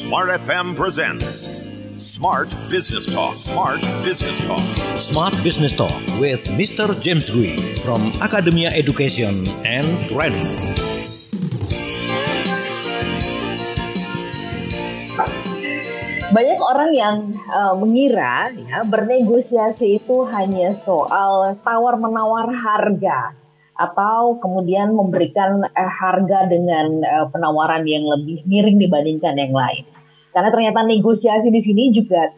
Smart FM presents Smart Business Talk. Smart Business Talk. Smart Business Talk with Mr. James Gui from Academia Education and Training. Banyak orang yang mengira ya, bernegosiasi itu hanya soal tawar-menawar harga atau kemudian memberikan harga dengan penawaran yang lebih miring dibandingkan yang lain. Karena ternyata negosiasi di sini juga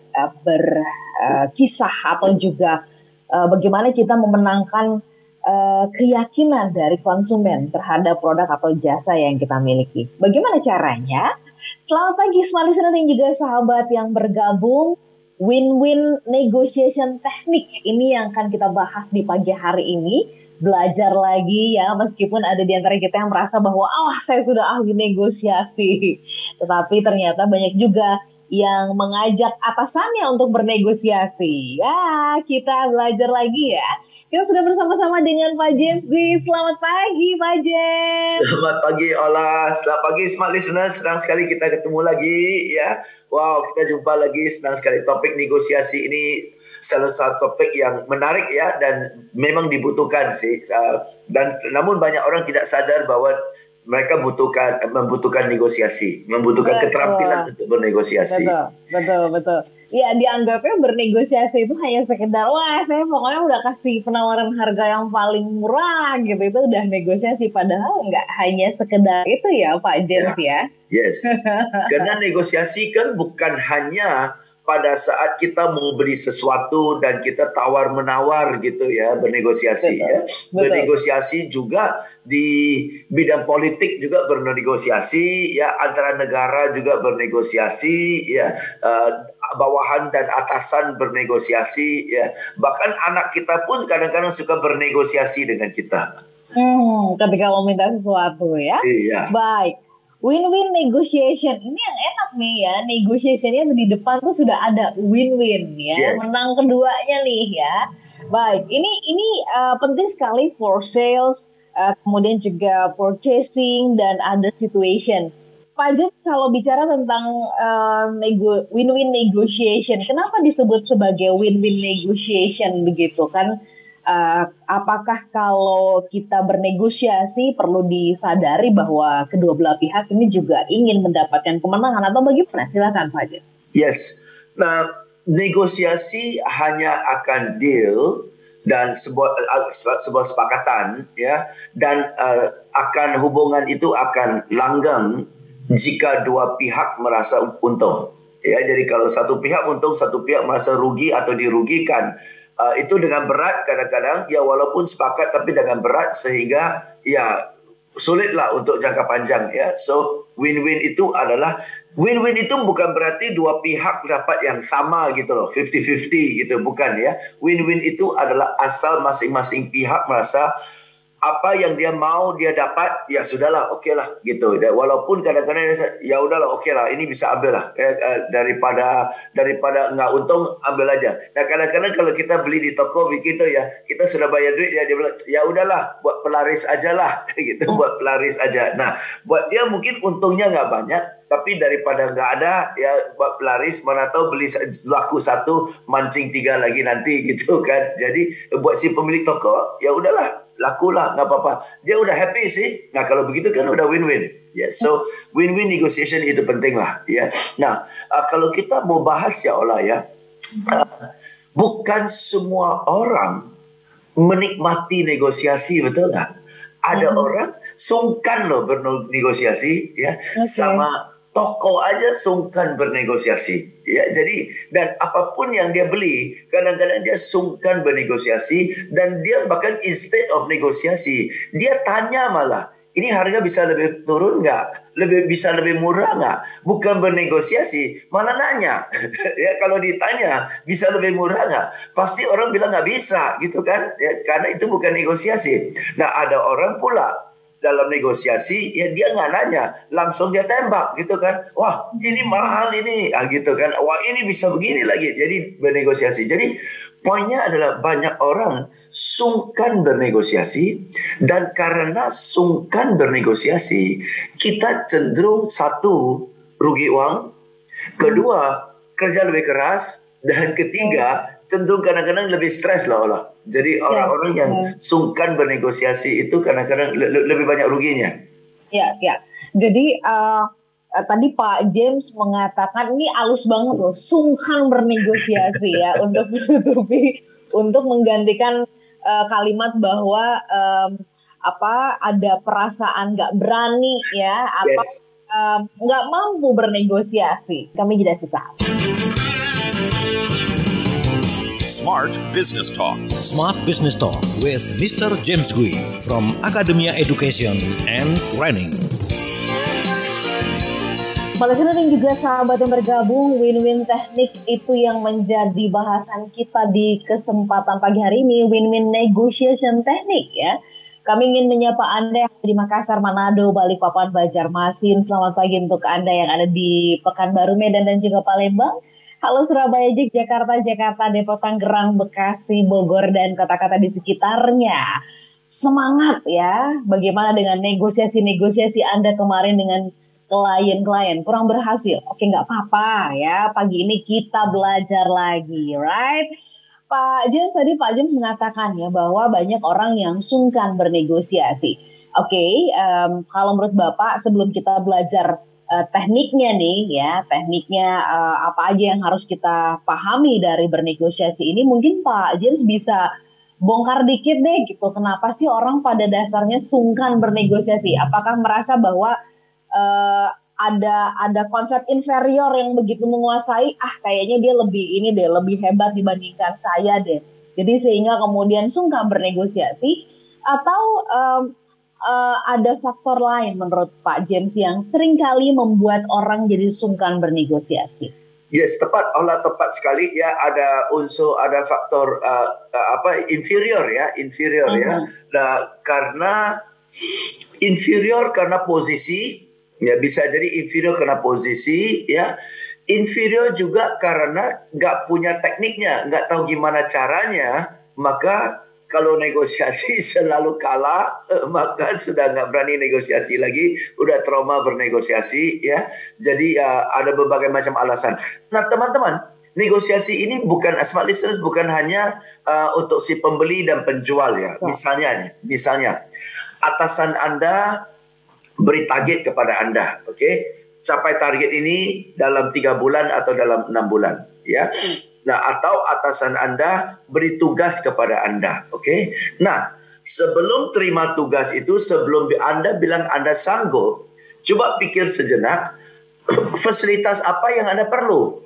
berkisah atau juga bagaimana kita memenangkan keyakinan dari konsumen terhadap produk atau jasa yang kita miliki. Bagaimana caranya? Selamat pagi smart listener dan juga sahabat yang bergabung. Win-win negotiation teknik ini yang akan kita bahas di pagi hari ini. Belajar lagi ya, meskipun ada di antara kita yang merasa bahwa saya sudah ahli negosiasi. Tetapi ternyata banyak juga yang mengajak atasannya untuk bernegosiasi. Ya, kita belajar lagi ya. Kita sudah bersama-sama dengan Pak James Gui. Selamat pagi Pak James. Selamat pagi Ola, selamat pagi smart listeners. Senang sekali kita ketemu lagi ya. Wow, kita jumpa lagi, senang sekali. Topik negosiasi ini salah satu topik yang menarik ya, dan memang dibutuhkan sih. Dan namun banyak orang tidak sadar bahwa mereka membutuhkan negosiasi, membutuhkan keterampilan untuk bernegosiasi. Betul. Ya, dianggapnya bernegosiasi itu hanya sekedar, saya pokoknya udah kasih penawaran harga yang paling murah gitu, itu udah negosiasi. Padahal nggak hanya sekedar itu ya Pak James ya. Yes, karena negosiasi kan bukan hanya pada saat kita mau beli sesuatu dan kita tawar-menawar gitu ya, bernegosiasi. Betul. Bernegosiasi juga di bidang politik juga bernegosiasi ya, antara negara juga bernegosiasi ya, bawahan dan atasan bernegosiasi ya. Bahkan anak kita pun kadang-kadang suka bernegosiasi dengan kita. Ketika mau minta sesuatu ya. Iya. Baik. Win-win negotiation ini yang enak nih ya, negotiationnya di depan tuh sudah ada win-win ya, menang keduanya nih ya. Baik, ini penting sekali for sales, kemudian juga purchasing dan other situation. Pak Jen, kalau bicara tentang win-win negotiation, kenapa disebut sebagai win-win negotiation begitu kan? Apakah kalau kita bernegosiasi perlu disadari bahwa kedua belah pihak ini juga ingin mendapatkan kemenangan atau bagaimana? Silakan Pak James. Yes. Nah, negosiasi hanya akan deal dan sebuah sepakatan ya, dan akan hubungan itu akan langgeng jika dua pihak merasa untung. Ya, jadi kalau satu pihak untung, satu pihak merasa rugi atau dirugikan. Itu dengan berat kadang-kadang ya, walaupun sepakat tapi dengan berat sehingga ya sulitlah untuk jangka panjang ya. So win-win itu bukan berarti dua pihak dapat yang sama gitu loh, 50-50 gitu, bukan ya. Win-win itu adalah asal masing-masing pihak merasa apa yang dia mau dia dapat, ya sudahlah, oke lah gitu. Dan walaupun kadang-kadang ya udahlah, oke lah, ini bisa ambil lah, daripada nggak untung ambil aja. Nah, kadang-kadang kalau kita beli di toko begitu ya, kita sudah bayar duit ya, dia bilang ya udahlah, buat pelaris aja lah gitu, buat pelaris aja. Nah, buat dia mungkin untungnya nggak banyak, tapi daripada nggak ada ya buat pelaris, mana tahu beli laku satu mancing tiga lagi nanti gitu kan. Jadi buat si pemilik toko ya udahlah, lakulah, nggak apa-apa. Dia udah happy sih. Nah, kalau begitu kan udah win-win. Ya, so win-win negotiation itu penting lah. Ya. Nah, kalau kita mau bahas ya Ola ya, bukan semua orang menikmati negosiasi, betul nggak? Ada orang sungkan loh bernegosiasi ya, sama toko aja sungkan bernegosiasi ya. Jadi dan apapun yang dia beli kadang-kadang dia sungkan bernegosiasi, dan dia bahkan instead of negosiasi dia tanya malah, ini harga bisa lebih turun nggak, bisa lebih murah nggak, bukan bernegosiasi malah nanya. Ya, kalau ditanya bisa lebih murah nggak, pasti orang bilang nggak bisa gitu kan ya, karena itu bukan negosiasi. Nah, ada orang pula dalam negosiasi ya, dia nggak nanya, langsung dia tembak gitu kan, wah ini mahal ini gitu kan, wah ini bisa begini lagi, jadi bernegosiasi. Jadi poinnya adalah banyak orang sungkan bernegosiasi, dan karena sungkan bernegosiasi kita cenderung satu, rugi uang, Kedua, kerja lebih keras. Dan ketiga, cenderung kadang-kadang lebih stres lah Allah. Jadi orang-orang yang sungkan bernegosiasi itu kadang-kadang lebih banyak ruginya. Ya, ya. Jadi tadi Pak James mengatakan ini halus banget loh, sungkan bernegosiasi ya untuk menutupi, untuk menggantikan kalimat bahwa ada perasaan nggak berani ya, atau nggak mampu bernegosiasi. Kami jeda sesaat. Smart Business Talk. Smart Business Talk with Mr. James Gui from Academia Education and Training. Malaysia dan juga sahabat yang bergabung, win-win teknik itu yang menjadi bahasan kita di kesempatan pagi hari ini, win-win negotiation teknik ya. Kami ingin menyapa Anda yang ada di Makassar, Manado, Balikpapan, Banjarmasin. Selamat pagi untuk Anda yang ada di Pekanbaru, Medan, dan juga Palembang. Halo Surabaya, Jakarta, Depok, Tangerang, Bekasi, Bogor, dan kota-kota di sekitarnya. Semangat ya, bagaimana dengan negosiasi-negosiasi Anda kemarin dengan klien-klien? Kurang berhasil? Oke, nggak apa-apa ya, pagi ini kita belajar lagi, right? Pak James mengatakan ya bahwa banyak orang yang sungkan bernegosiasi. Oke, kalau menurut Bapak sebelum kita belajar tekniknya nih ya, apa aja yang harus kita pahami dari bernegosiasi ini, mungkin Pak James bisa bongkar dikit deh gitu, kenapa sih orang pada dasarnya sungkan bernegosiasi? Apakah merasa bahwa ada konsep inferior yang begitu menguasai, kayaknya dia lebih hebat dibandingkan saya deh, jadi sehingga kemudian sungkan bernegosiasi, atau ada faktor lain menurut Pak James yang seringkali membuat orang jadi sungkan bernegosiasi? Yes, tepat sekali ya. Ada unsur, ada faktor inferior ya. Nah, karena inferior karena posisi, ya bisa jadi inferior karena posisi ya. Inferior juga karena nggak punya tekniknya, nggak tahu gimana caranya, maka kalau negosiasi selalu kalah, maka sudah nggak berani negosiasi lagi, udah trauma bernegosiasi ya. Jadi ada berbagai macam alasan. Nah teman-teman, negosiasi ini bukan, smart listeners, bukan hanya untuk si pembeli dan penjual ya. Misalnya atasan Anda beri target kepada Anda, oke? Capai target ini dalam 3 bulan atau dalam 6 bulan ya. Nah, atau atasan Anda beri tugas kepada Anda, oke? Nah, sebelum terima tugas itu, sebelum Anda bilang Anda sanggup, coba pikir sejenak, fasilitas apa yang Anda perlu?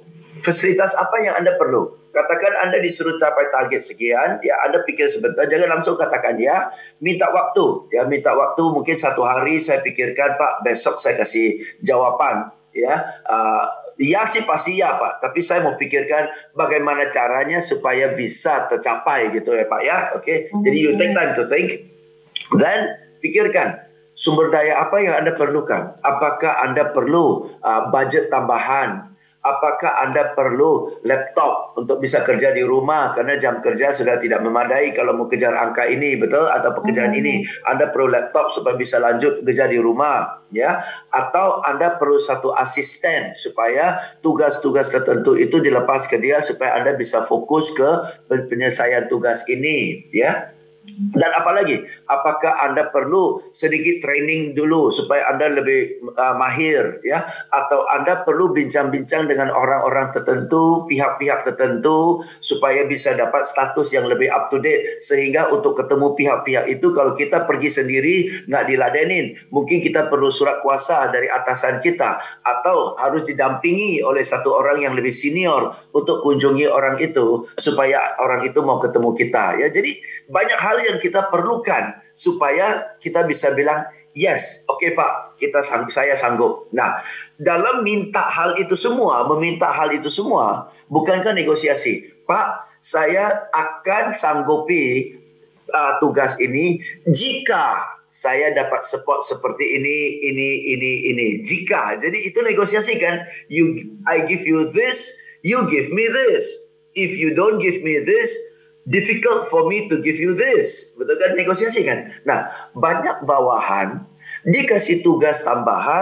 Katakan Anda disuruh capai target sekian, ya Anda pikir sebentar, jangan langsung katakan ya, minta waktu mungkin 1 hari saya pikirkan Pak, besok saya kasih jawaban ya. Ya sih pasti ya Pak, tapi saya mau pikirkan bagaimana caranya supaya bisa tercapai gitu ya Pak ya. Oke. Jadi you take time to think. Dan pikirkan sumber daya apa yang Anda perlukan. Apakah Anda perlu budget tambahan? Apakah Anda perlu laptop untuk bisa kerja di rumah karena jam kerja sudah tidak memadai kalau mau kejar angka ini, betul? Atau pekerjaan ini, Anda perlu laptop supaya bisa lanjut kerja di rumah, ya? Atau Anda perlu satu asisten supaya tugas-tugas tertentu itu dilepas ke dia supaya Anda bisa fokus ke penyelesaian tugas ini, ya? Dan apalagi, apakah Anda perlu sedikit training dulu supaya Anda lebih mahir, ya? Atau Anda perlu bincang-bincang dengan orang-orang tertentu, pihak-pihak tertentu supaya bisa dapat status yang lebih up to date, sehingga untuk ketemu pihak-pihak itu kalau kita pergi sendiri nggak diladenin, mungkin kita perlu surat kuasa dari atasan kita, atau harus didampingi oleh satu orang yang lebih senior untuk kunjungi orang itu supaya orang itu mau ketemu kita, ya. Jadi banyak hal yang kita perlukan supaya kita bisa bilang yes, oke Pak, saya sanggup. Nah, dalam meminta hal itu semua, bukankah negosiasi? Pak, saya akan sanggupi tugas ini jika saya dapat support seperti ini. Jika, jadi itu negosiasi kan? I give you this, you give me this. If you don't give me this, difficult for me to give you this. Betul kan, negosiasi kan? Nah, banyak bawahan dikasih tugas tambahan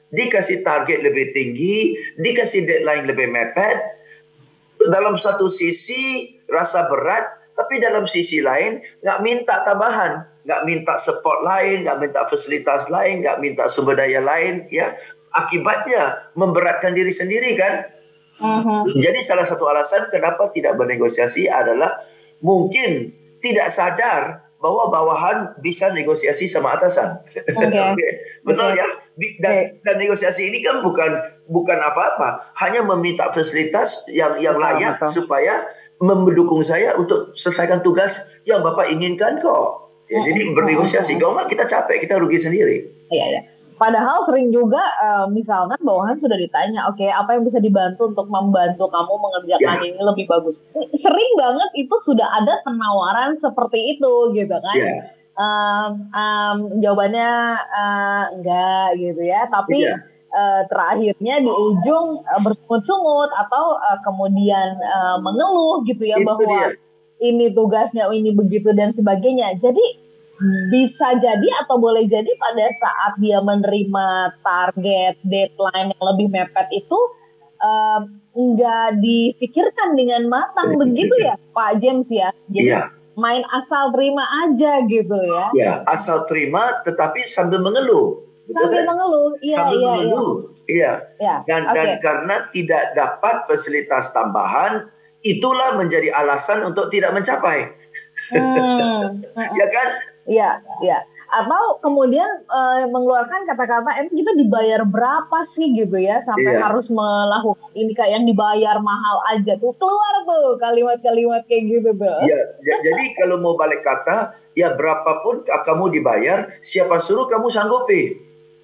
dikasih target lebih tinggi, dikasih deadline lebih mepet. Dalam satu sisi rasa berat, tapi dalam sisi lain nggak minta tambahan, nggak minta support lain, nggak minta fasilitas lain, nggak minta sumber daya lain, ya. Akibatnya memberatkan diri sendiri kan. Jadi salah satu alasan kenapa tidak bernegosiasi adalah mungkin tidak sadar bahwa bawahan bisa negosiasi sama atasan. Okay. Betul ya. Dan negosiasi ini kan bukan apa-apa, hanya meminta fasilitas yang layak supaya mendukung saya untuk selesaikan tugas yang Bapak inginkan kok. Ya, jadi bernegosiasi. Kalau nggak kita capek, kita rugi sendiri. Iya. Padahal sering juga misalkan bawahan sudah ditanya, oke, apa yang bisa dibantu untuk membantu kamu mengerjakan ini lebih bagus. Sering banget itu sudah ada penawaran seperti itu gitu kan. Jawabannya enggak gitu ya, tapi terakhirnya di ujung bersungut-sungut atau kemudian mengeluh gitu ya, bahwa ini tugasnya, ini begitu dan sebagainya. Jadi bisa jadi atau boleh jadi pada saat dia menerima target deadline yang lebih mepet itu nggak dipikirkan dengan matang begitu ya Pak James ya. Jadi main asal terima aja gitu ya. Ya, asal terima tetapi sambil mengeluh. Sambil mengeluh. Iya. Dan karena tidak dapat fasilitas tambahan, itulah menjadi alasan untuk tidak mencapai. Ya kan? Iya. Atau kemudian mengeluarkan kata-kata, kita dibayar berapa sih gitu ya, sampai harus melakukan ini, kayak yang dibayar mahal aja tuh, keluar tuh kalimat-kalimat kayak gitu tuh. Ya, jadi kalau mau balik kata, ya berapapun kamu dibayar, siapa suruh kamu sanggupi.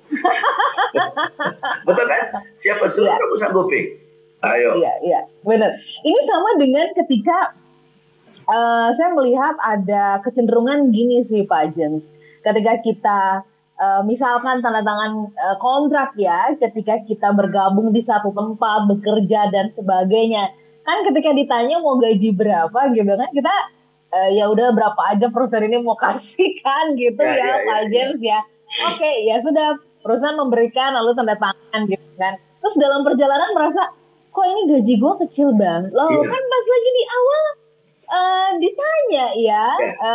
Betul kan? Siapa suruh kamu sanggupi. Ayo. Iya, benar. Ini sama dengan ketika saya melihat ada kecenderungan gini sih Pak James. Ketika kita misalkan tanda tangan kontrak ya, ketika kita bergabung di satu tempat, bekerja dan sebagainya. Kan ketika ditanya mau gaji berapa gitu kan, kita ya udah berapa aja perusahaan ini mau kasih kan gitu ya Pak James ya. Oke, ya sudah, perusahaan memberikan lalu tanda tangan gitu kan. Terus dalam perjalanan merasa, kok ini gaji gue kecil banget. Loh kan pas lagi di awal ditanya ya,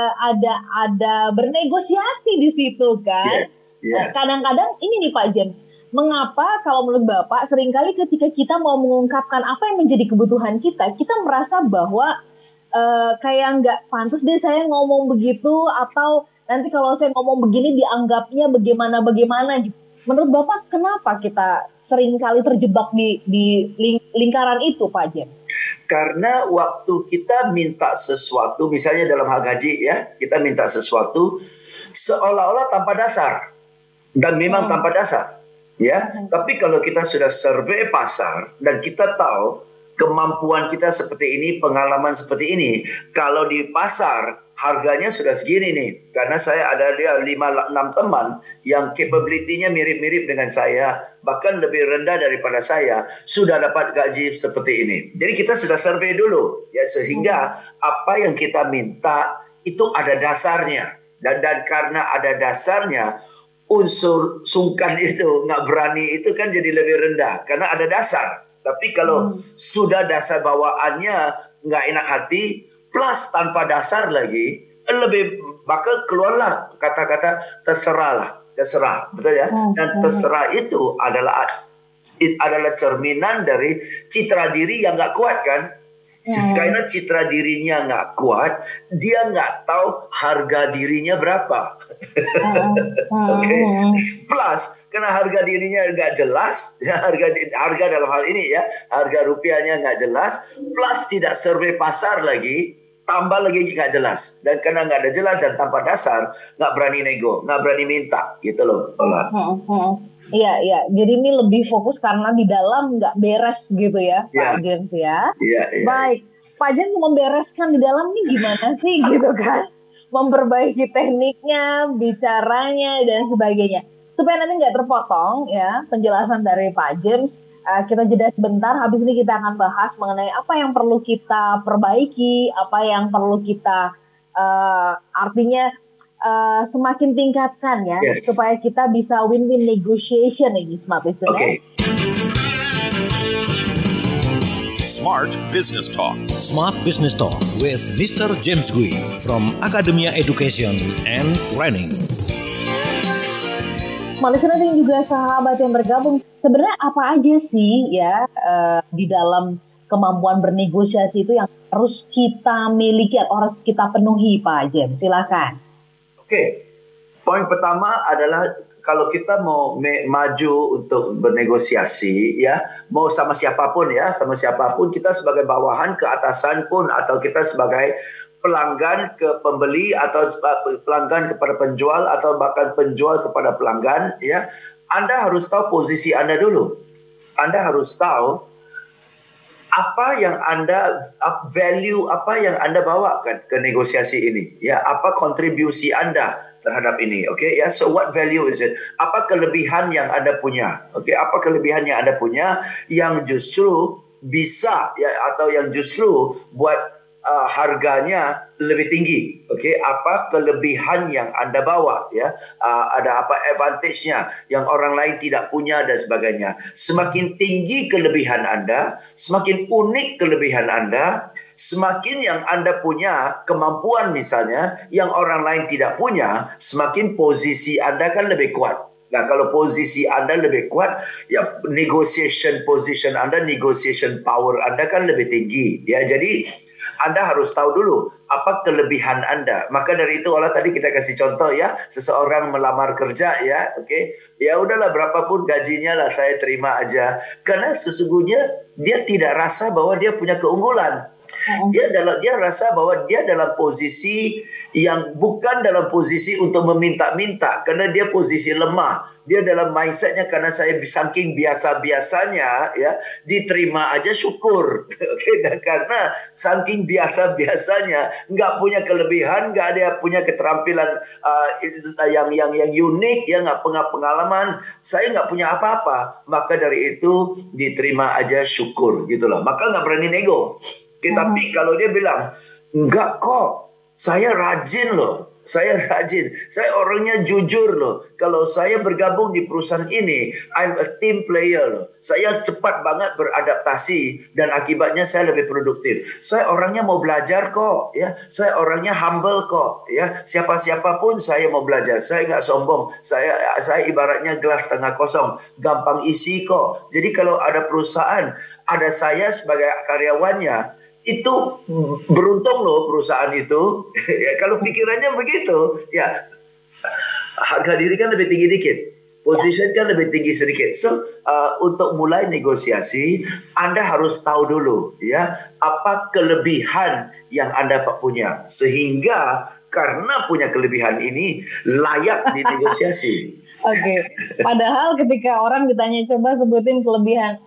ada bernegosiasi di situ kan. Kadang-kadang ini nih Pak James, mengapa kalau menurut Bapak seringkali ketika kita mau mengungkapkan apa yang menjadi kebutuhan kita merasa bahwa kayak nggak pantas deh saya ngomong begitu, atau nanti kalau saya ngomong begini dianggapnya bagaimana gitu. Menurut Bapak kenapa kita seringkali terjebak di lingkaran itu Pak James? Karena waktu kita minta sesuatu, misalnya dalam hal gaji ya, kita minta sesuatu seolah-olah tanpa dasar. Dan memang tanpa dasar. Ya. Tapi kalau kita sudah survei pasar dan kita tahu kemampuan kita seperti ini, pengalaman seperti ini, kalau di pasar harganya sudah segini nih. Karena saya ada 5-6 teman yang capability-nya mirip-mirip dengan saya, bahkan lebih rendah daripada saya, sudah dapat gaji seperti ini. Jadi kita sudah survei dulu ya, sehingga apa yang kita minta itu ada dasarnya. Dan karena ada dasarnya, unsur sungkan itu, nggak berani itu kan jadi lebih rendah karena ada dasar. Tapi kalau sudah dasar bawaannya nggak enak hati, plus tanpa dasar lagi, lebih bakal keluarlah kata-kata terserah, betul ya? Dan terserah itu adalah cerminan dari citra diri yang nggak kuat kan? Karena citra dirinya nggak kuat, dia nggak tahu harga dirinya berapa. Plus karena harga dirinya nggak jelas, ya, harga dalam hal ini ya, harga rupiahnya nggak jelas, plus tidak survei pasar lagi, tambah lagi nggak jelas. Dan karena nggak ada jelas dan tanpa dasar, nggak berani nego, nggak berani minta, gitu loh. Iya. Jadi ini lebih fokus karena di dalam nggak beres gitu ya, Pak James ya. Iya. Baik, Pak James membereskan di dalam ini gimana sih gitu kan? Memperbaiki tekniknya, bicaranya dan sebagainya. Supaya nanti nggak terpotong ya penjelasan dari Pak James. Kita jeda sebentar, habis ini kita akan bahas mengenai apa yang perlu kita perbaiki, apa yang perlu kita artinya semakin tingkatkan ya, Yes. supaya kita bisa win-win negotiation ini smart listener. Okay. Smart Business Talk. Smart Business Talk with Mr. James Gui from Academia Education and Training. Smart listener dan juga sahabat yang bergabung, sebenarnya apa aja sih ya di dalam kemampuan bernegosiasi itu yang harus kita miliki atau harus kita penuhi, Pak James? Silakan. Oke. Poin pertama adalah kalau kita mau maju untuk bernegosiasi, ya, mau sama siapapun kita sebagai bawahan ke atasan pun, atau kita sebagai pelanggan ke pembeli, atau pelanggan kepada penjual, atau bahkan penjual kepada pelanggan, ya, Anda harus tahu posisi Anda dulu. Anda harus tahu apa yang value apa yang Anda bawakan ke negosiasi ini, ya, apa kontribusi Anda terhadap ini, okay, ya, so what value is it? Apa kelebihan yang Anda punya, okay, apa kelebihan yang Anda punya yang justru bisa, ya, atau yang justru buat harganya lebih tinggi, okay, apa kelebihan yang Anda bawa, ya, ada apa advantage-nya yang orang lain tidak punya dan sebagainya. Semakin tinggi kelebihan Anda, semakin unik kelebihan Anda, semakin yang Anda punya kemampuan misalnya yang orang lain tidak punya, semakin posisi Anda kan lebih kuat. Nah, kalau posisi Anda lebih kuat, ya, negotiation position Anda, negotiation power Anda kan lebih tinggi, ya. Jadi Anda harus tahu dulu apa kelebihan Anda. Maka dari itu, olah tadi kita kasih contoh, ya, seseorang melamar kerja, ya, oke, ya udahlah berapapun gajinya lah saya terima aja, karena sesungguhnya dia tidak rasa bahwa dia punya keunggulan. Dia rasa bahwa dia dalam posisi yang bukan dalam posisi untuk meminta-minta, karena dia posisi lemah. Dia dalam mindsetnya, karena saya saking biasa-biasanya, ya, diterima aja syukur. Oke, dan karena saking biasa-biasanya, nggak punya kelebihan, nggak ada punya keterampilan yang unik, ya, nggak punya pengalaman, saya nggak punya apa-apa, maka dari itu diterima aja syukur, gitu loh. Maka nggak berani nego. Tapi kalau dia bilang, enggak kok, saya rajin loh, saya orangnya jujur loh, kalau saya bergabung di perusahaan ini, I'm a team player loh, saya cepat banget beradaptasi dan akibatnya saya lebih produktif, saya orangnya mau belajar kok, ya, saya orangnya humble kok, ya, siapa-siapa pun saya mau belajar, saya nggak sombong, saya ibaratnya gelas setengah kosong, gampang isi kok. Jadi kalau ada perusahaan, ada saya sebagai karyawannya, itu beruntung loh perusahaan itu. Ya, kalau pikirannya begitu, ya, harga diri kan lebih tinggi dikit, position kan lebih tinggi sedikit. So untuk mulai negosiasi, Anda harus tahu dulu, ya, apa kelebihan yang Anda punya, sehingga karena punya kelebihan ini layak dinegosiasi. Oke. Padahal ketika orang ditanya coba sebutin kelebihan,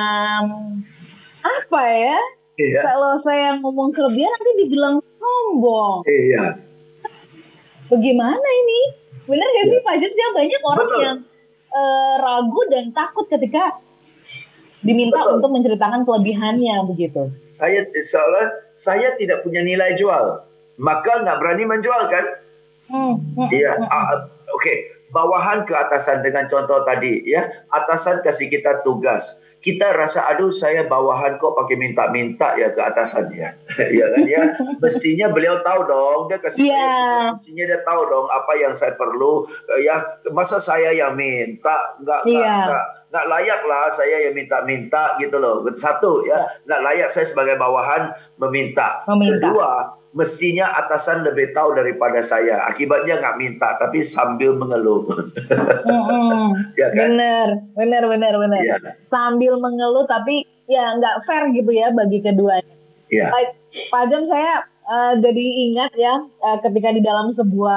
apa ya? Iya. Kalau saya ngomong kelebihan nanti dibilang sombong. Iya. Bagaimana ini? Benar gak sih Pak James? Banyak orang Betul. yang ragu dan takut ketika diminta Betul. untuk menceritakan kelebihannya begitu. Saya tidak punya nilai jual, maka nggak berani menjual kan? Iya. Oke. Bawahan ke atasan dengan contoh tadi, ya, atasan kasih kita tugas, kita rasa aduh saya bawahan kok pakai minta-minta ya ke atasannya. Ya kan, ya, mestinya beliau tahu dong, dia kasih saya, mestinya dia tahu dong apa yang saya perlu, ya, masa saya yang minta, nggak layak lah saya yang minta-minta, gitu loh. Satu, ya, nggak layak saya sebagai bawahan meminta. Kedua, mestinya atasan lebih tahu daripada saya. Akibatnya nggak minta, tapi sambil mengeluh. Ya kan? Benar. Ya. Sambil mengeluh, tapi ya nggak fair gitu ya bagi keduanya. Ya. Baik, Pak James, saya jadi ingat ya ketika di dalam sebuah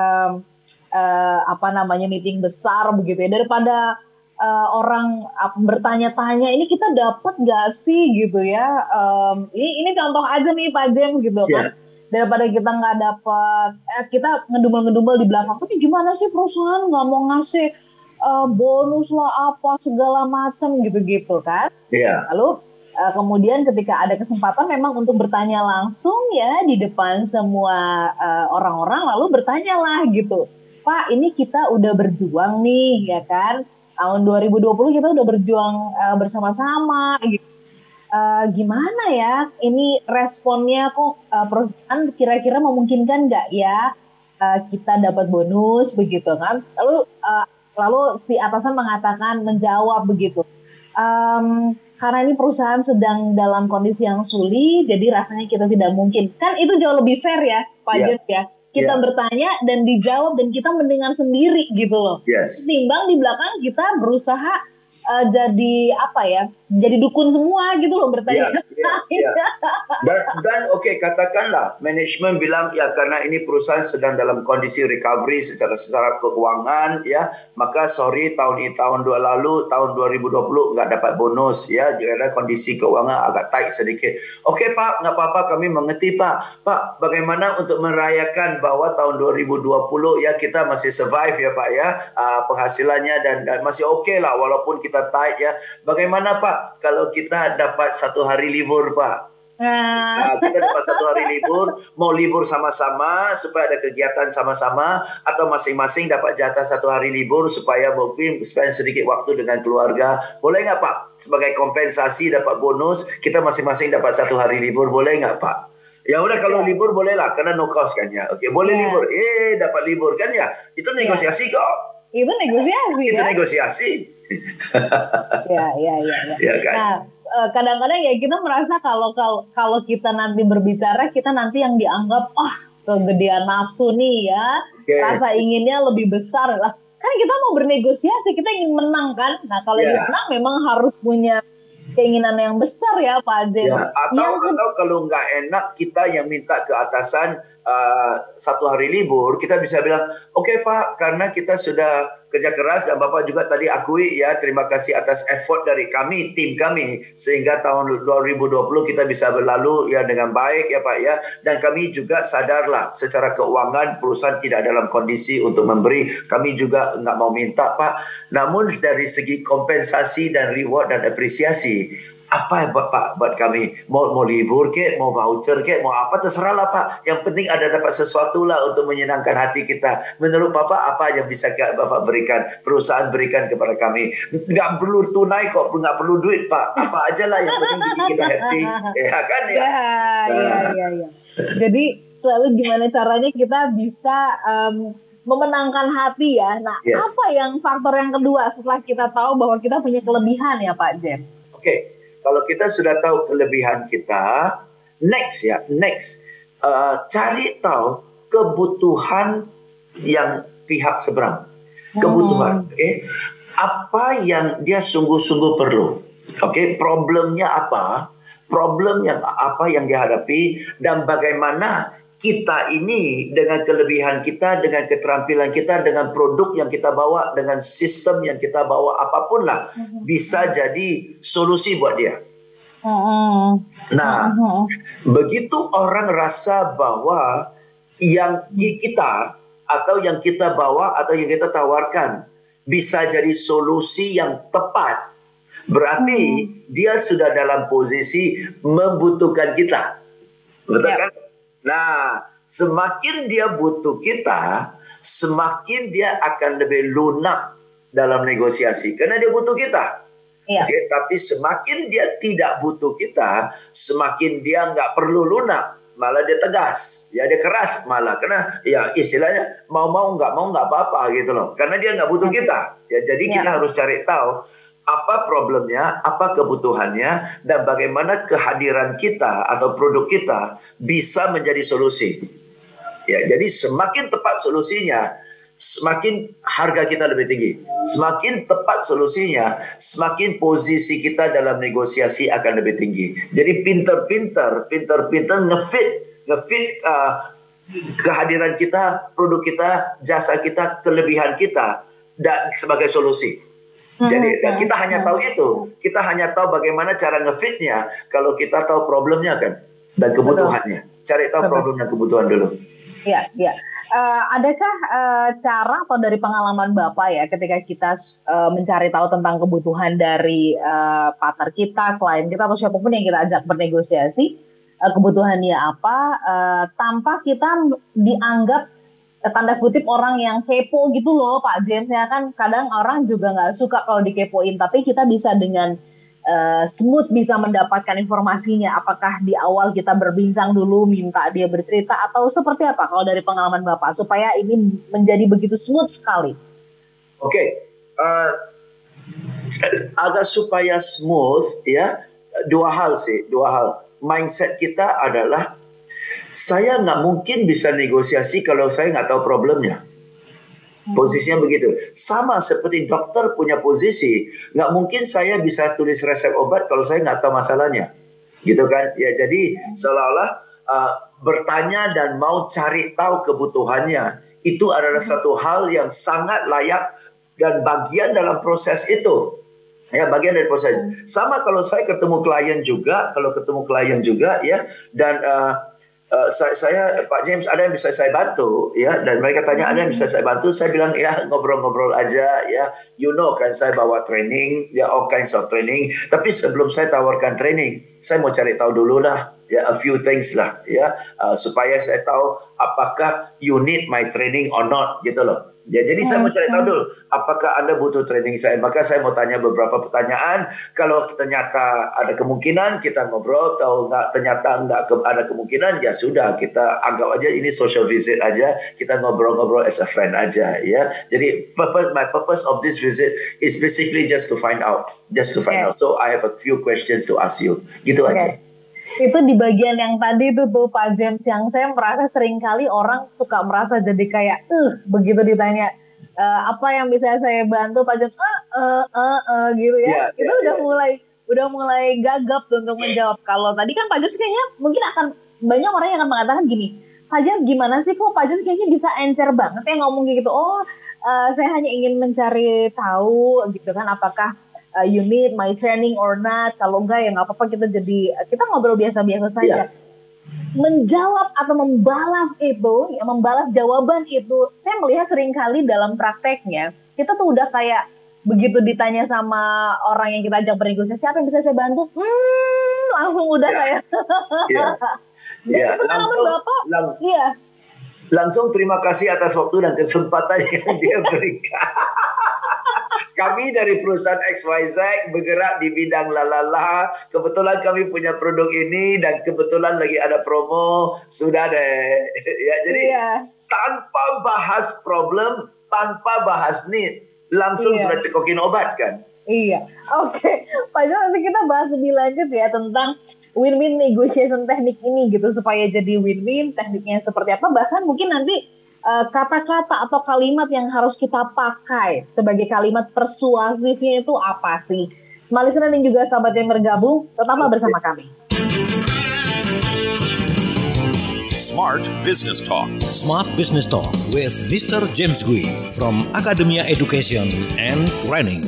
meeting besar begitu ya, daripada orang bertanya-tanya ini kita dapat nggak sih gitu ya, ini contoh aja nih Pak James gitu kan, daripada kita nggak dapat, kita ngedumel-ngedumel di belakang, tapi gimana sih perusahaan nggak mau ngasih bonus lah apa segala macam gitu-gitu kan. Iya. Lalu Kemudian ketika ada kesempatan memang untuk bertanya langsung ya di depan semua orang-orang, lalu bertanyalah gitu. Pak, ini kita udah berjuang nih, ya kan? Tahun 2020 kita udah berjuang bersama-sama gitu. Gimana ya? Ini responnya kok perusahaan kira-kira memungkinkan nggak ya kita dapat bonus begitu kan? Lalu si atasan mengatakan menjawab begitu. Karena ini perusahaan sedang dalam kondisi yang sulit, jadi rasanya kita tidak mungkin. Kan itu jauh lebih fair ya, Pak Jeff ya. Kita bertanya dan dijawab dan kita mendengar sendiri gitu loh. Ketimbang di belakang kita berusaha jadi apa ya? Jadi dukun semua gitu loh bertanya. Dan oke, katakanlah manajemen bilang ya karena ini perusahaan sedang dalam kondisi recovery secara keuangan ya, maka sorry tahun lalu tahun 2020 nggak dapat bonus ya karena kondisi keuangan agak tight sedikit. Oke Pak, nggak apa-apa, kami mengerti Pak. Pak, bagaimana untuk merayakan bahwa tahun 2020 ya kita masih survive ya Pak ya, penghasilannya dan masih oke lah walaupun kita tight ya. Bagaimana Pak kalau kita dapat 1 hari libur Pak? Kita dapat 1 hari libur, mau libur sama-sama supaya ada kegiatan sama-sama, atau masing-masing dapat jatah 1 hari libur supaya mungkin spend sedikit waktu dengan keluarga. Boleh nggak Pak? Sebagai kompensasi dapat bonus, kita masing-masing dapat 1 hari libur, boleh nggak Pak? Ya udah kalau libur boleh lah, karena no cost kan ya. Oke, boleh libur. Dapat libur kan ya. Itu negosiasi kok. Itu negosiasi. Itu negosiasi. Ya kan? Nah, kadang-kadang ya kita merasa kalau kita nanti berbicara, kita nanti yang dianggap kegedean nafsu nih ya, rasa inginnya lebih besar lah. Kan kita mau bernegosiasi, kita ingin menang kan. Nah kalau ingin menang memang harus punya keinginan yang besar ya Pak James. Atau kalau nggak enak kita yang minta ke atasan 1 hari libur, kita bisa bilang, oke Pak, karena kita sudah kerja keras dan Bapak juga tadi akui ya, terima kasih atas effort dari kami, tim kami, sehingga tahun 2020 kita bisa berlalu ya dengan baik ya Pak ya. Dan kami juga sadarlah secara keuangan perusahaan tidak dalam kondisi untuk memberi. Kami juga nggak mau minta Pak. Namun dari segi kompensasi dan reward dan apresiasi, apa buat kami, mau libur ke, mau voucher ke, mau apa terserah lah Pak. Yang penting ada dapat sesuatu lah untuk menyenangkan hati kita. Menurut Bapak apa yang bisa Bapak berikan, perusahaan berikan kepada kami? Nggak perlu tunai kok, nggak perlu duit Pak. Apa aja lah yang penting bikin kita happy. Ya kan ya? Ya. Jadi selalu gimana caranya kita bisa memenangkan hati ya. Nah, apa yang faktor yang kedua setelah kita tahu bahwa kita punya kelebihan ya Pak James? Oke. Kalau kita sudah tahu kelebihan kita, next cari tahu kebutuhan yang pihak seberang. Kebutuhan, apa yang dia sungguh-sungguh perlu. Problemnya apa? Problem yang apa yang dihadapi dan bagaimana kita ini dengan kelebihan kita, dengan keterampilan kita, dengan produk yang kita bawa, dengan sistem yang kita bawa, apapun lah, bisa jadi solusi buat dia. Nah, begitu orang rasa bahwa yang kita atau yang kita bawa atau yang kita tawarkan bisa jadi solusi yang tepat, berarti dia sudah dalam posisi membutuhkan kita. Betul kan? Nah, semakin dia butuh kita, semakin dia akan lebih lunak dalam negosiasi. Karena dia butuh kita. Tapi semakin dia tidak butuh kita, semakin dia nggak perlu lunak. Malah dia tegas. Ya, dia keras malah. Karena ya istilahnya mau nggak apa-apa gitu loh. Karena dia nggak butuh kita. Ya, jadi kita harus cari tahu apa problemnya, apa kebutuhannya, dan bagaimana kehadiran kita atau produk kita bisa menjadi solusi. Ya, jadi semakin tepat solusinya, semakin harga kita lebih tinggi. Semakin tepat solusinya, semakin posisi kita dalam negosiasi akan lebih tinggi. Jadi pinter-pinter ngefit kehadiran kita, produk kita, jasa kita, kelebihan kita dan sebagai solusi. Jadi kita hanya tahu itu, kita hanya tahu bagaimana cara ngefitnya kalau kita tahu problemnya kan dan kebutuhannya. Cari tahu problem dan kebutuhan dulu. Iya. Adakah cara atau dari pengalaman Bapak ya ketika kita mencari tahu tentang kebutuhan dari partner kita, klien kita atau siapapun yang kita ajak bernegosiasi, kebutuhannya apa, tanpa kita dianggap tanda kutip orang yang kepo gitu loh Pak James, ya kan kadang orang juga nggak suka kalau dikepoin, tapi kita bisa dengan smooth bisa mendapatkan informasinya. Apakah di awal kita berbincang dulu, minta dia bercerita, atau seperti apa kalau dari pengalaman Bapak supaya ini menjadi begitu smooth sekali? Oke, agar supaya smooth ya, dua hal. Mindset kita adalah saya nggak mungkin bisa negosiasi kalau saya nggak tahu problemnya. Posisinya begitu. Sama seperti dokter punya posisi. Nggak mungkin saya bisa tulis resep obat kalau saya nggak tahu masalahnya. Gitu kan? Ya, jadi seolah-olah bertanya dan mau cari tahu kebutuhannya. Itu adalah satu hal yang sangat layak dan bagian dalam proses itu. Ya, bagian dari proses. Sama kalau saya ketemu klien juga. Ya. Dan saya Pak James, ada yang bisa saya bantu ya, dan mereka tanya ada yang bisa saya bantu, saya bilang ya ngobrol-ngobrol aja ya, kan saya bawa training ya, all kinds of training, tapi sebelum saya tawarkan training saya mau cari tahu dulu lah ya, a few things lah ya, supaya saya tahu apakah you need my training or not gitu loh. Ya, jadi saya mau cari tahu dulu apakah Anda butuh training saya. Maka saya mau tanya beberapa pertanyaan. Kalau ternyata ada kemungkinan kita ngobrol, atau ternyata nggak ada kemungkinan, ya sudah kita anggap aja ini social visit aja. Kita ngobrol-ngobrol as a friend aja ya. Jadi my purpose of this visit is basically just to find out. So I have a few questions to ask you. Gitu aja. Itu di bagian yang tadi itu tuh Pak James, yang saya merasa seringkali orang suka merasa jadi kayak begitu ditanya apa yang bisa saya bantu Pak James gitu ya. Itu udah mulai gagap tuh untuk menjawab. Kalau tadi kan Pak James kayaknya mungkin akan banyak orang yang akan mengatakan gini, Pak James gimana sih kok Pak James kayaknya bisa encer banget ya ngomong gitu. Saya hanya ingin mencari tahu gitu kan, apakah you need my training or not. Kalau enggak ya nggak apa-apa, kita ngobrol biasa-biasa saja. Menjawab atau membalas jawaban itu, saya melihat seringkali dalam prakteknya kita tuh udah kayak begitu ditanya sama orang yang kita ajak bernegosiasi, apa yang bisa saya bantu, langsung udah kayak dan pengalaman Bapak langsung terima kasih atas waktu dan kesempatan yang dia berikan. Kami dari perusahaan XYZ bergerak di bidang lalala. Kebetulan kami punya produk ini dan kebetulan lagi ada promo. Sudah deh. Ya, jadi tanpa bahas problem, tanpa bahas need, langsung sudah cekokin obat kan? Iya. Oke. Pak Jo, nanti kita bahas lebih lanjut ya tentang win-win negotiation teknik ini gitu, supaya jadi win-win, tekniknya seperti apa, bahkan mungkin nanti kata-kata atau kalimat yang harus kita pakai sebagai kalimat persuasifnya itu apa sih? Semua listener dan juga sahabat yang bergabung, tetaplah bersama kami. Smart Business Talk. Smart Business Talk with Mr. James Gui from Academia Education and Training.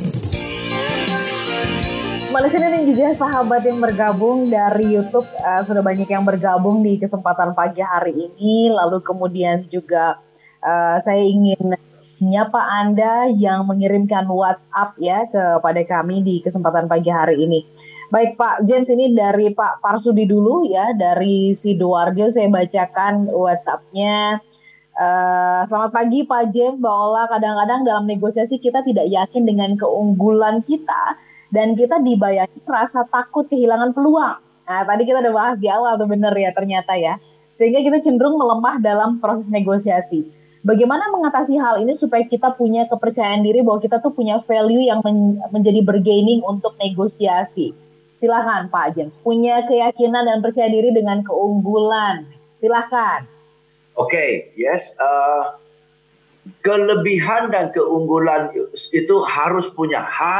Listener dan juga sahabat yang bergabung dari YouTube, sudah banyak yang bergabung di kesempatan pagi hari ini. Lalu kemudian juga saya ingin menyapa Anda yang mengirimkan WhatsApp ya kepada kami di kesempatan pagi hari ini. Baik Pak James, ini dari Pak Parsudi dulu ya, dari Sidoarjo. Saya bacakan WhatsApp-nya. Selamat pagi Pak James, Mbak Ola. Kadang-kadang dalam negosiasi kita tidak yakin dengan keunggulan kita, dan kita dibayangi rasa takut kehilangan peluang. Nah, tadi kita udah bahas di awal tuh, bener ya ternyata ya. Sehingga kita cenderung melemah dalam proses negosiasi. Bagaimana mengatasi hal ini supaya kita punya kepercayaan diri bahwa kita tuh punya value yang menjadi bergaining untuk negosiasi? Silakan Pak James, punya keyakinan dan percaya diri dengan keunggulan. Silakan. Oke, yes. Kelebihan dan keunggulan itu harus punya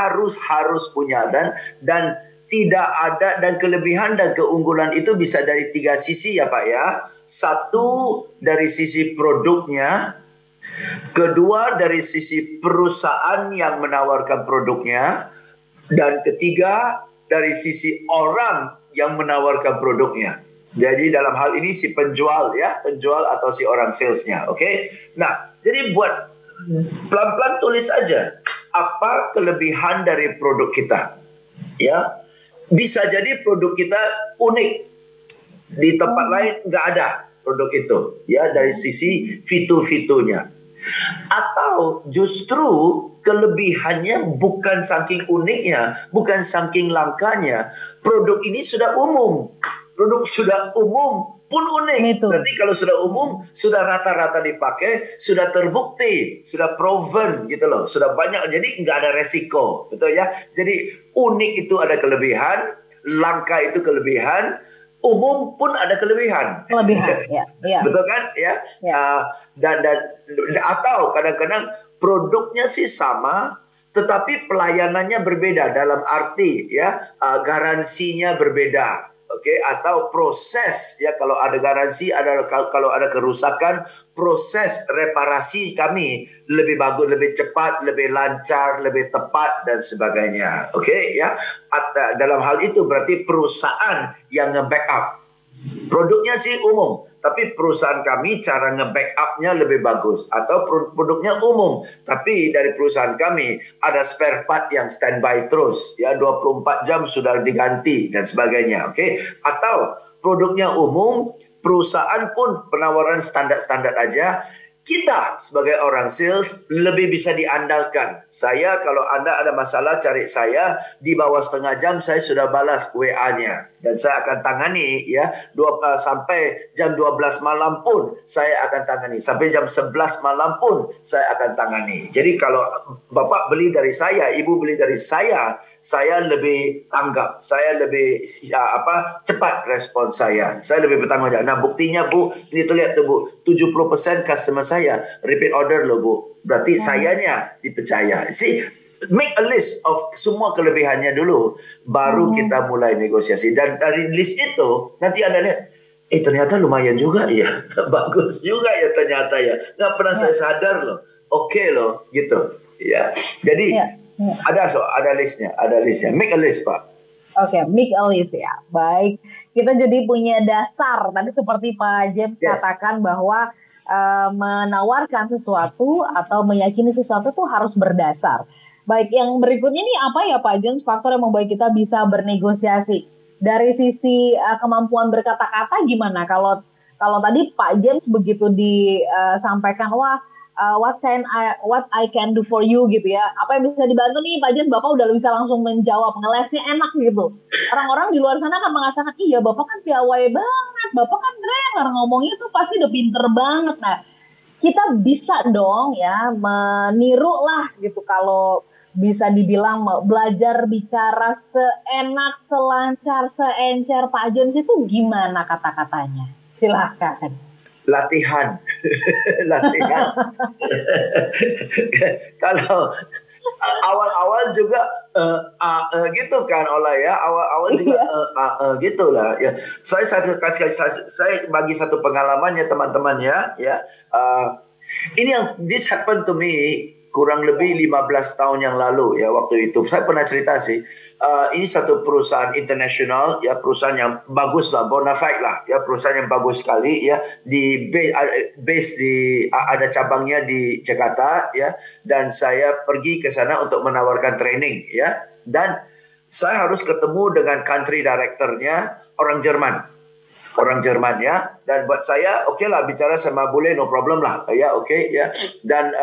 dan tidak ada, dan kelebihan dan keunggulan itu bisa dari 3 sisi ya Pak ya. 1 dari sisi produknya, kedua dari sisi perusahaan yang menawarkan produknya, dan ketiga dari sisi orang yang menawarkan produknya. Jadi dalam hal ini si penjual atau si orang salesnya, oke? Nah, jadi buat pelan-pelan tulis aja apa kelebihan dari produk kita, ya. Bisa jadi produk kita unik, di tempat lain nggak ada produk itu, ya, dari sisi fitur-fiturnya. Atau justru kelebihannya bukan saking uniknya, bukan saking langkanya, produk ini sudah umum. Produk sudah umum pun unik. Berarti kalau sudah umum, sudah rata-rata dipakai, sudah terbukti, sudah proven gitu loh, sudah banyak, jadi nggak ada resiko, betul ya. Jadi unik itu ada kelebihan, langka itu kelebihan, umum pun ada kelebihan. Ya. Betul kan? Ya. Dan atau kadang-kadang produknya sih sama, tetapi pelayanannya berbeda dalam arti ya garansinya berbeda. Oke, atau proses ya, kalau ada garansi, kalau ada kerusakan, proses reparasi kami lebih bagus, lebih cepat, lebih lancar, lebih tepat dan sebagainya. Oke ya. Dalam hal itu berarti perusahaan yang nge-backup. Produknya sih umum, tapi perusahaan kami cara nge-backupnya lebih bagus. Atau produknya umum, tapi dari perusahaan kami ada spare part yang standby terus, ya, 24 jam sudah diganti dan sebagainya. Oke. Atau produknya umum, perusahaan pun penawaran standar-standar aja. Kita sebagai orang sales lebih bisa diandalkan. Saya, kalau Anda ada masalah cari saya, di bawah setengah jam saya sudah balas WA-nya. Dan saya akan tangani ya, sampai jam 12 malam pun saya akan tangani. Sampai jam 11 malam pun saya akan tangani. Jadi kalau Bapak beli dari saya, Ibu beli dari saya lebih tanggap, saya lebih cepat respon saya lebih bertanggung jawab. Nah, buktinya Bu, ini tuh lihat tuh Bu, 70% customer saya repeat order loh Bu. Berarti sayanya dipercaya. See, make a list of semua kelebihannya dulu, baru kita mulai negosiasi. Dan dari list itu nanti Anda lihat, ternyata lumayan juga ya, bagus juga ya ternyata ya, nggak pernah saya sadar loh, oke loh gitu ya. Jadi ada listnya, make a list Pak. Oke, make a list ya. Baik, kita jadi punya dasar. Tadi seperti Pak James katakan bahwa menawarkan sesuatu atau meyakini sesuatu itu harus berdasar. Baik, yang berikutnya ini apa ya Pak James, faktor yang membuat kita bisa bernegosiasi? Dari sisi kemampuan berkata-kata gimana? Kalau tadi Pak James begitu disampaikan, what I can do for you gitu ya. Apa yang bisa dibantu nih Pak James, Bapak udah bisa langsung menjawab, ngelesnya enak gitu. Orang-orang di luar sana kan mengatakan, iya Bapak kan piawai banget, Bapak kan trainer, ngomongnya tuh pasti udah pinter banget. Nah, kita bisa dong ya meniru lah gitu, kalau bisa dibilang belajar bicara seenak, selancar, seencer Pak James itu gimana kata-katanya? Silakan. Latihan. Kalau awal-awal juga gitu kan Ola ya, awal-awal juga gitulah ya. Saya bagi satu pengalaman ya teman-teman ya. Ini yang this happened to me kurang lebih 15 tahun yang lalu ya. Waktu itu saya pernah cerita sih, ini satu perusahaan internasional ya, perusahaan yang bagus lah, bona fide lah ya, perusahaan yang bagus sekali ya, di base di ada cabangnya di Jakarta ya, dan saya pergi ke sana untuk menawarkan training ya, dan saya harus ketemu dengan country directornya orang Jerman ya, dan buat saya oke lah, bicara sama boleh, no problem lah ya, oke ya. Dan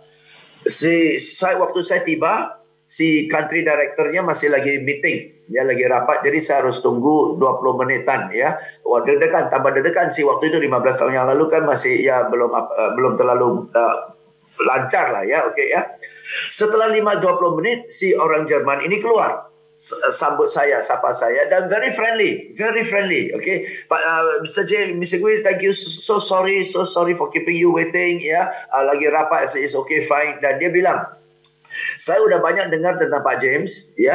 waktu saya tiba, si country directornya masih lagi meeting ya, lagi rapat, jadi saya harus tunggu 20 menitan ya. Wah, deg-degan, tambah deg-degan sih. Waktu itu 15 tahun yang lalu kan masih ya belum terlalu lancar lah ya, oke ya. Setelah 20 menit si orang Jerman ini keluar, sambut saya, sapa saya, dan very friendly, okay. Pak Mr. Gui, thank you, so sorry for keeping you waiting ya, lagi rapat, it's okay, fine. Dan dia bilang, saya udah banyak dengar tentang Pak James ya,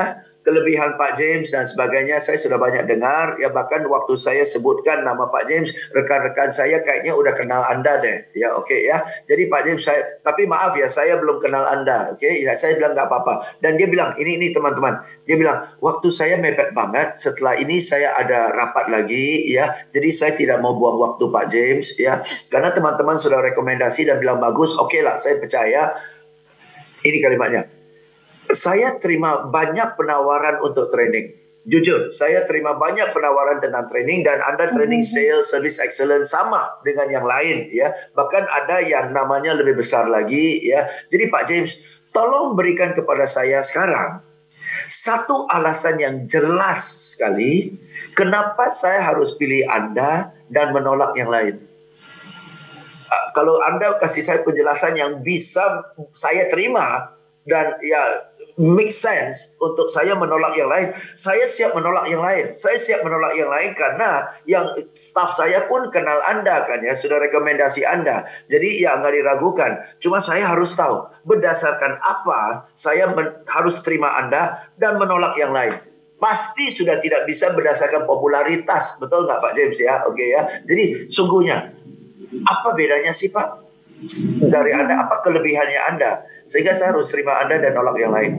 kelebihan Pak James dan sebagainya saya sudah banyak dengar. Ya, bahkan waktu saya sebutkan nama Pak James, rekan-rekan saya kayaknya udah kenal Anda deh. Ya, oke ya. Jadi Pak James, tapi maaf ya, saya belum kenal Anda. Oke, ya, saya bilang nggak apa-apa. Dan dia bilang, ini teman-teman. Dia bilang, waktu saya mepet banget. Setelah ini saya ada rapat lagi, ya. Jadi saya tidak mau buang waktu Pak James, ya. Karena teman-teman sudah rekomendasi dan bilang bagus. Oke lah, saya percaya. Ini kalimatnya. Saya terima banyak penawaran untuk training. Jujur, saya terima banyak penawaran tentang training dan Anda training sales, service excellence sama dengan yang lain, ya. Bahkan ada yang namanya lebih besar lagi, ya. Jadi Pak James, tolong berikan kepada saya sekarang satu alasan yang jelas sekali kenapa saya harus pilih Anda dan menolak yang lain. Kalau Anda kasih saya penjelasan yang bisa saya terima dan ya make sense untuk saya menolak yang lain, saya siap menolak yang lain. Saya siap menolak yang lain karena yang staff saya pun kenal Anda kan ya, sudah rekomendasi Anda. Jadi ya nggak diragukan. Cuma saya harus tahu berdasarkan apa saya harus terima Anda dan menolak yang lain. Pasti sudah tidak bisa berdasarkan popularitas, betul nggak Pak James ya? Oke ya. Jadi sungguhnya apa bedanya sih Pak dari Anda? Apa kelebihannya Anda sehingga saya harus terima Anda dan nolak yang lain?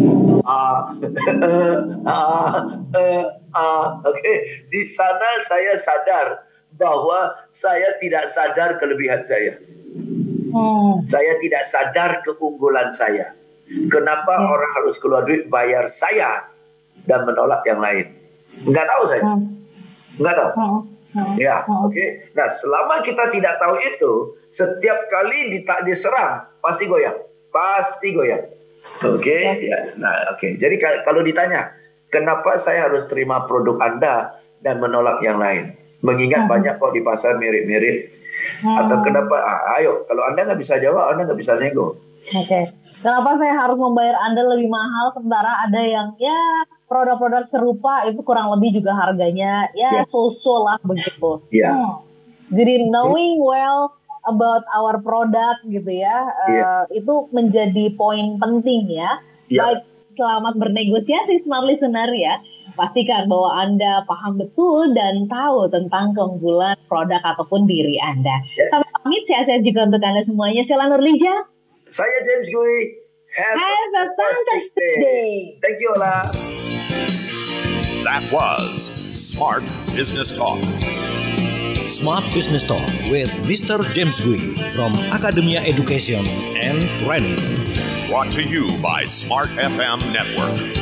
Oke. Di sana saya sadar bahwa saya tidak sadar kelebihan saya. Saya tidak sadar keunggulan saya. Kenapa orang harus keluar duit bayar saya dan menolak yang lain? Nggak tahu saya. Nggak tahu. Ya, oke. Nah, selama kita tidak tahu itu, setiap kali diserang pasti goyang. Pasti goyang. Oke, ya. Nah, oke. Jadi kalau ditanya, kenapa saya harus terima produk Anda dan menolak yang lain? Mengingat banyak kok di pasar mirip-mirip. Atau kenapa? Ayo, kalau Anda nggak bisa jawab, Anda nggak bisa nego. Oke. Kenapa saya harus membayar Anda lebih mahal sementara ada yang ya produk-produk serupa itu kurang lebih juga harganya ya so-so lah begitu. Jadi knowing well about our product gitu ya, itu menjadi poin penting ya. Baik, selamat bernegosiasi smart listener ya. Pastikan bahwa Anda paham betul dan tahu tentang keunggulan produk ataupun diri Anda. Sampai pamit, sehat-sehat juga untuk Anda semuanya. Saya Nurlija. Saya James Gui. Have a fantastic day. Thank you, Ola. That was Smart Business Talk. Smart Business Talk with Mr. James Gui from Academia Education and Training. Brought to you by Smart FM Network.